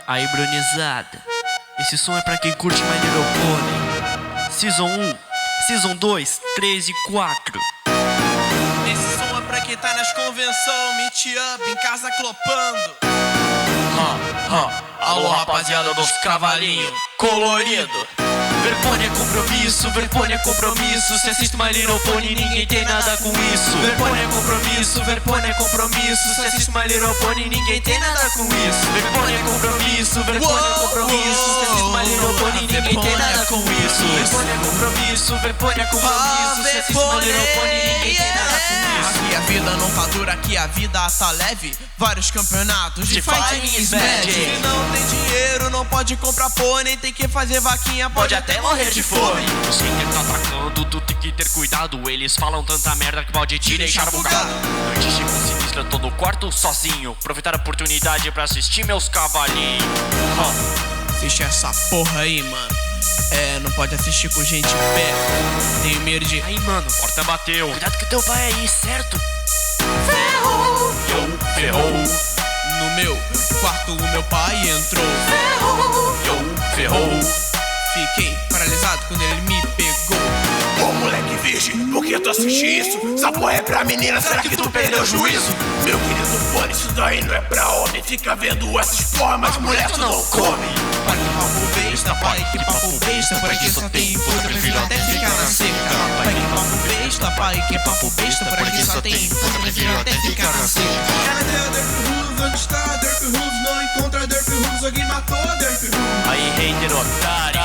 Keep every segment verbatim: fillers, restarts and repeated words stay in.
Aí, bronizada, esse som é pra quem curte My Little Pony. Season um, Season dois, três e quatro. Esse som é pra quem tá nas convenção, meet up, em casa clopando. Ha, ha, alô rapaziada dos cavalinhos colorido. Verpone é compromisso, Verpone é compromisso. Se assiste My Little Pony, ninguém tem nada com isso. Verpone é compromisso, Verpone é compromisso. Se assiste My Little Pony, ninguém tem nada com isso. Verpone é compromisso, Verpone é compromisso. Se assiste My Little Pony, ninguém tem nada com isso. Verpone é compromisso, Verpone é compromisso. Se assiste My Little Pony, ninguém tem nada com isso. Aqui a vida não tá dura, aqui a vida tá leve. Vários campeonatos de De fighting fighting is is magic. magic. Se não tem dinheiro, não pode comprar pônei. Tem que fazer vaquinha, pode, Pode até morrer de fome. O hater tá atacando, tu tem que ter cuidado. Eles falam tanta merda que pode te deixar bugado. Noite chega sinistra, tô no quarto sozinho. Aproveitar a oportunidade pra assistir meus cavalinhos. Ha. Assiste essa porra aí, mano. É, não pode assistir com gente perto. Tenho medo de... Aí, mano, porta bateu. Cuidado que teu pai é aí, certo? Ferrou! Yo, ferrou. No meu quarto o meu pai entrou. Yo, ferrou. Fiquei paralisado quando ele me pegou. Ô moleque virgem, por que tu assiste isso? Essa porra é pra menina, será que tu perdeu o juízo? Meu querido pônei, isso daí não é pra homem. Fica vendo essas porra, mas mulher tu não come. Pai que papo besta, pai que papo besta. Por aqui só tem puta, prefiro até ficar na seca. Pai que papo besta, pai que papo besta. Por aqui só tem puta, prefiro até ficar na seca. Cadê a Derp Hooves? Onde está a Derp Hooves? Não encontra a Derp Hooves, alguém matou a Derp Hooves. Aí, hater otário.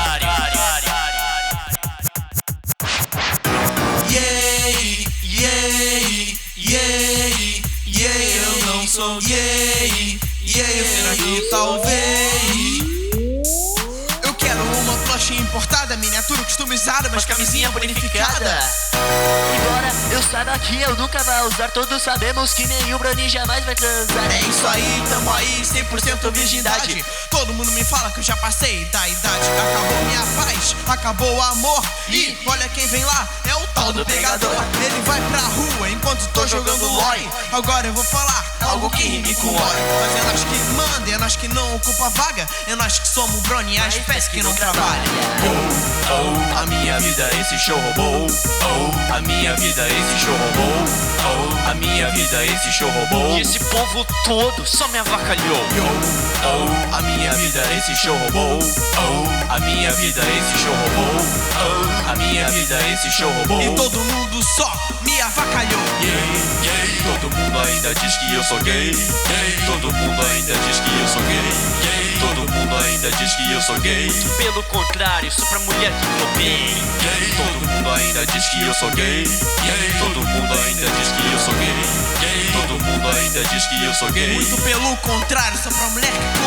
Yay, yay, yay, yay, eu não sou gay. Yay, será que talvez? Eu quero uma plush importada, miniatura customizada, mas camisinha bonificada. Embora eu saiba que eu nunca vai usar, todos sabemos que nenhum Brony jamais vai transar. É isso aí, tamo aí, cem por cento virgindade. Todo mundo me fala que eu já passei da idade. Acabou minha paz, acabou o amor. E olha quem vem lá, é o tal do pegador. Ele vai pra rua enquanto tô jogando lore. Agora eu vou falar algo que rime com ore. Mas é nós que manda, é nós que não ocupa vaga. É nós que somos Brony, a espécie que não trabalha. Oh, oh, a minha vida esse show roubou. Oh, a minha vida esse show roubou. Oh, a minha vida esse show roubou. E esse povo todo só me avacalhou. Oh, a minha vida esse show roubou. Oh, a minha vida esse show roubou. Oh, a minha vida esse show roubou. E todo mundo só me avacalhou. Yeah, yeah. Todo mundo ainda diz que eu sou gay. Yeah. Todo mundo ainda diz que eu sou gay. Yeah. Todo mundo ainda diz que eu sou gay. Pelo contrário, sou pra mulher que globei. Yeah. Todo mundo ainda diz que eu sou gay. Yeah. Todo mundo ainda diz que eu sou gay. Yeah. Todo mundo ainda diz que eu sou gay. Muito pelo contrário, sou pra mulher que